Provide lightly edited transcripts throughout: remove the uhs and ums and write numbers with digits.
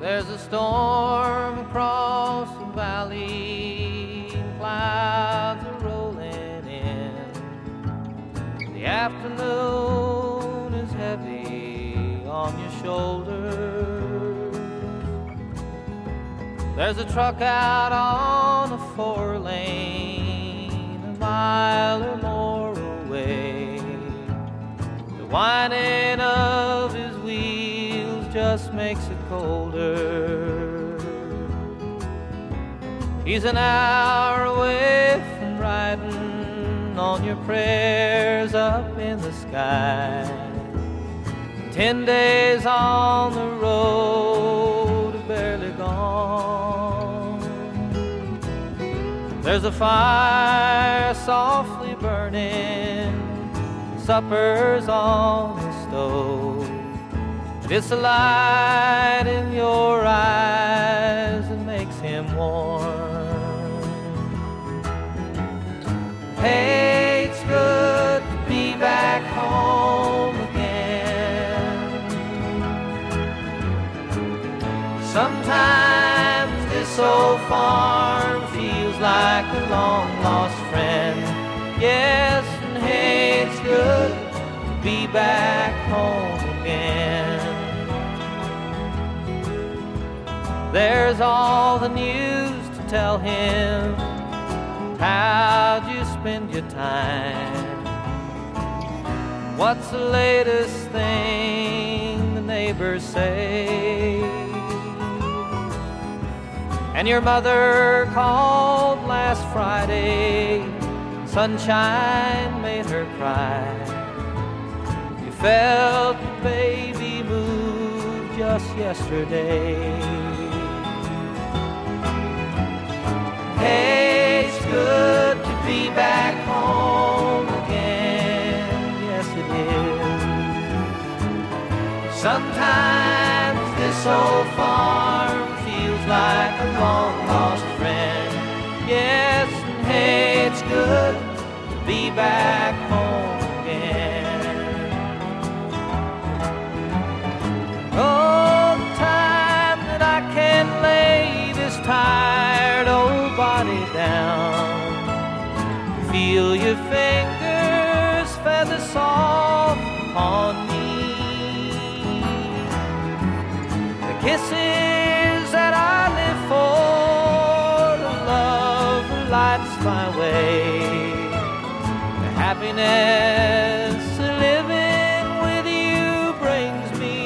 There's a storm across the valley, clouds are rolling in. The afternoon is heavy on your shoulders. There's a truck out on a 4-lane, a mile or more away. The whining of his wheels just makes it colder. He's an hour away from riding on your prayers up in the sky. 10 days on the road, barely gone. There's a fire softly burning, supper's on the stove. It's the light in your eyes that makes him warm. Hey, it's good to be back home again. Sometimes this old farm feels like a long-lost friend. Yes, and hey, it's good to be back home again. There's all the news to tell him. How'd you spend your time? What's the latest thing the neighbors say? And your mother called last Friday. Sunshine made her cry. You felt the baby move just yesterday. Hey, it's good to be back home again. Yes, it is. Sometimes this old farm feels like a long-lost friend. Yes, and hey, it's good to be back home again. Oh, the time that I can lay this tired old body down, feel your fingers feather soft on me. The kisses that I live for, the love that lights my way, the happiness of living with you brings me.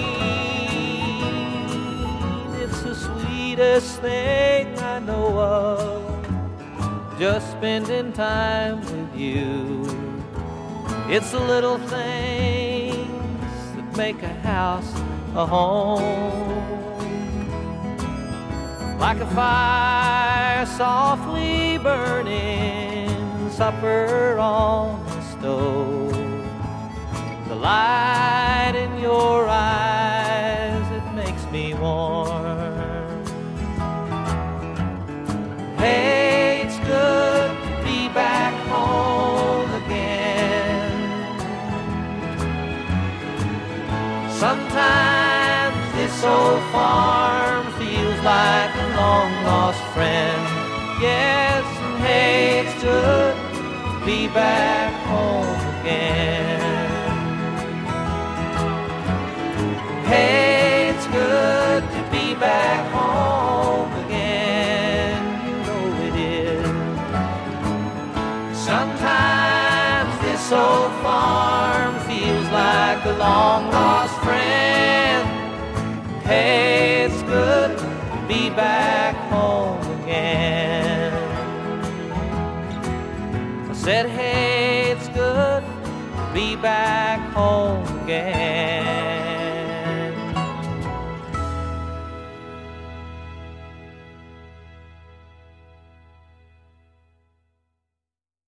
It's the sweetest thing I know of, just spending time with you. It's the little things that make a house a home. Like a fire softly burning, supper on the stove. The light in your eyes, it makes me warm. Hey, it's good to be back home again. Sometimes this old farm feels like a long-lost friend. Yes, and hey, it's good to be back home again. Hey, it's good to be back home again. You know it is. Sometimes this old farm feels like a long-lost friend. Hey, it's good to be back home again. I said, hey, it's good to be back home again.